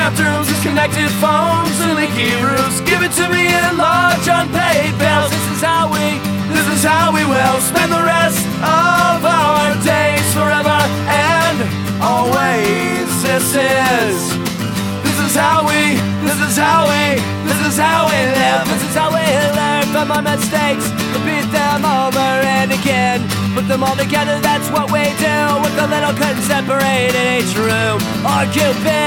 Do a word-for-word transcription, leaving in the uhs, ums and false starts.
bathrooms, disconnected phones, and leaky roofs. Give it to me in large unpaid bills. This is how we, this is how we will spend the rest of our days forever and always. This is, this is how we, this is how we, this is how we live. This is how we learn from our mistakes, repeat them over and again. Put them all together, that's what we do. With a little curtain separating each room. Our Cupid